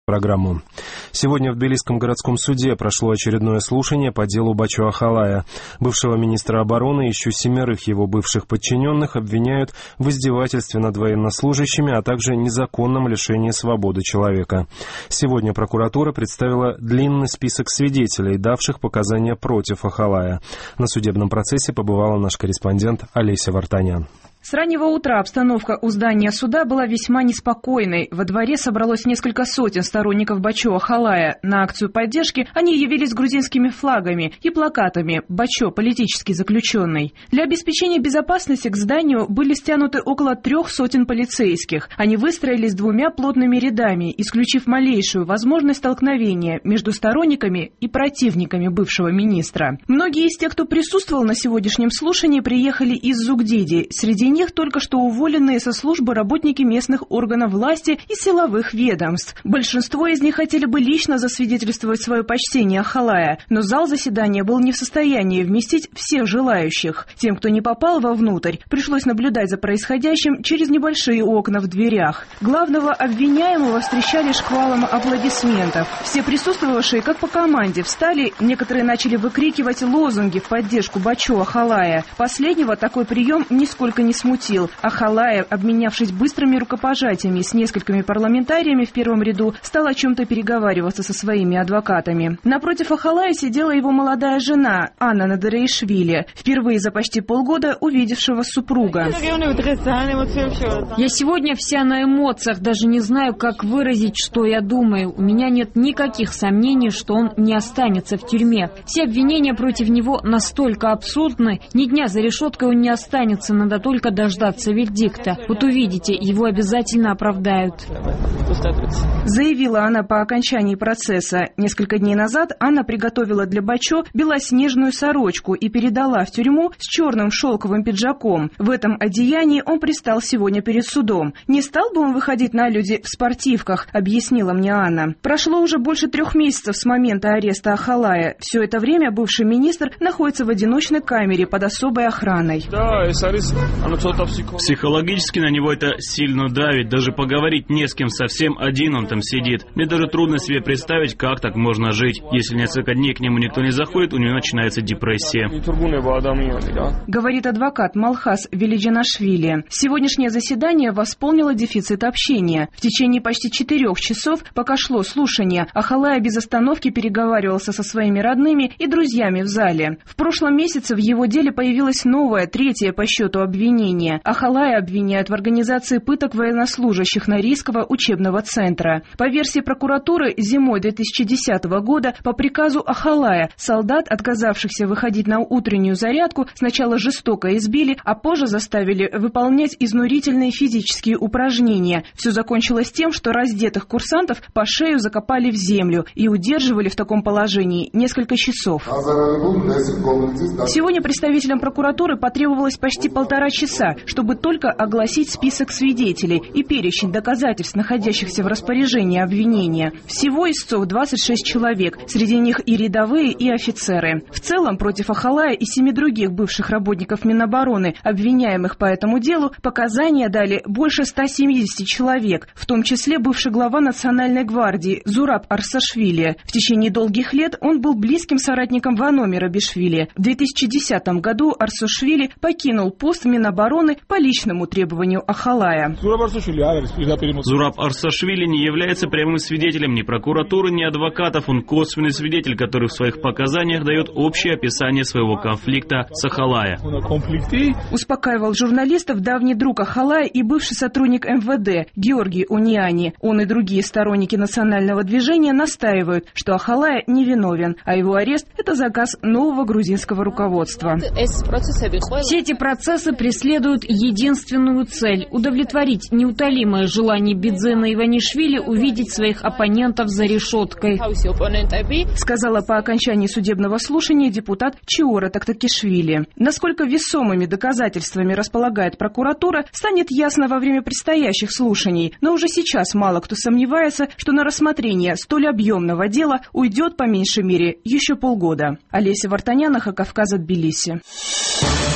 Программу. Сегодня в Тбилисском городском суде прошло очередное слушание по делу Бачо Ахалая. Бывшего министра обороны и еще 7 его бывших подчиненных обвиняют в издевательстве над военнослужащими, а также незаконном лишении свободы человека. Сегодня прокуратура представила длинный список свидетелей, давших показания против Ахалая. На судебном процессе побывала наш корреспондент Олеся Вартанян. С раннего утра обстановка у здания суда была весьма неспокойной. Во дворе собралось несколько сотен сторонников Бачо Ахалая. На акцию поддержки они явились с грузинскими флагами и плакатами «Бачо – политический заключенный». Для обеспечения безопасности к зданию были стянуты около 300 полицейских. Они выстроились 2 плотными рядами, исключив малейшую возможность столкновения между сторонниками и противниками бывшего министра. Многие из тех, кто присутствовал на сегодняшнем слушании, приехали из Зугдиди. Среди них только что уволенные со службы работники местных органов власти и силовых ведомств. Большинство из них хотели бы лично засвидетельствовать свое почтение Ахалая, но зал заседания был не в состоянии вместить всех желающих. Тем, кто не попал вовнутрь, пришлось наблюдать за происходящим через небольшие окна в дверях. Главного обвиняемого встречали шквалом аплодисментов. Все присутствовавшие, как по команде, встали, некоторые начали выкрикивать лозунги в поддержку Бачо Ахалая. Последнего такой прием нисколько не смутил. Ахалая, обменявшись быстрыми рукопожатиями с несколькими парламентариями в первом ряду, стал о чем-то переговариваться со своими адвокатами. Напротив Ахалая сидела его молодая жена Анна Надараишвили, впервые за почти полгода увидевшего супруга. Я сегодня вся на эмоциях, даже не знаю, как выразить, что я думаю. У меня нет никаких сомнений, что он не останется в тюрьме. Все обвинения против него настолько абсурдны, ни дня за решеткой он не останется, надо только дождаться вердикта. Вот увидите, его обязательно оправдают. Заявила она по окончании процесса. Несколько дней назад Анна приготовила для Бачо белоснежную сорочку и передала в тюрьму с черным шелковым пиджаком. В этом одеянии он предстал сегодня перед судом. Не стал бы он выходить на люди в спортивках, объяснила мне Анна. Прошло уже больше 3 месяцев с момента ареста Ахалая. Все это время бывший министр находится в одиночной камере под особой охраной. Психологически на него это сильно давит. Даже поговорить не с кем, совсем один он там сидит. Мне даже трудно себе представить, как так можно жить. Если несколько дней к нему никто не заходит, у него начинается депрессия. Говорит адвокат Малхас Велиджанашвили. Сегодняшнее заседание восполнило дефицит общения. В течение почти 4 часов, пока шло слушание, Ахалая без остановки переговаривался со своими родными и друзьями в зале. В прошлом месяце в его деле появилось новое, 3-е по счету обвинение. Ахалая обвиняют в организации пыток военнослужащих Норийского учебного центра. По версии прокуратуры, зимой 2010 года по приказу Ахалая солдат, отказавшихся выходить на утреннюю зарядку, сначала жестоко избили, а позже заставили выполнять изнурительные физические упражнения. Все закончилось тем, что раздетых курсантов по шею закопали в землю и удерживали в таком положении несколько часов. Сегодня представителям прокуратуры потребовалось почти 1,5 часа, чтобы только огласить список свидетелей и перечень доказательств, находящихся в распоряжении обвинения. Всего истцов 26 человек, среди них и рядовые, и офицеры. В целом, против Ахалая и 7 других бывших работников Минобороны, обвиняемых по этому делу, показания дали больше 170 человек, в том числе бывший глава Национальной гвардии Зураб Арсашвили. В течение долгих лет он был близким соратником Вано Мерабишвили. В 2010 году Арсашвили покинул пост Минобороны по личному требованию Ахалая. Зураб Арсашвили не является прямым свидетелем ни прокуратуры, ни адвокатов. Он косвенный свидетель, который в своих показаниях дает общее описание своего конфликта с Ахалая. Успокаивал журналистов давний друг Ахалая и бывший сотрудник МВД Георгий Униани. Он и другие сторонники национального движения настаивают, что Ахалая невиновен, а его арест – это заказ нового грузинского руководства. Все эти процессы преследуют единственную цель – удовлетворить неутолимое желание Бидзена Иванишвили увидеть своих оппонентов за решеткой. Сказала по окончании судебного слушания депутат Чиора Тактакишвили. Насколько весомыми доказательствами располагает прокуратура, станет ясно во время предстоящих слушаний. Но уже сейчас мало кто сомневается, что на рассмотрение столь объемного дела уйдет по меньшей мере еще полгода. Олеся Вартанян, Кавказа, Тбилиси.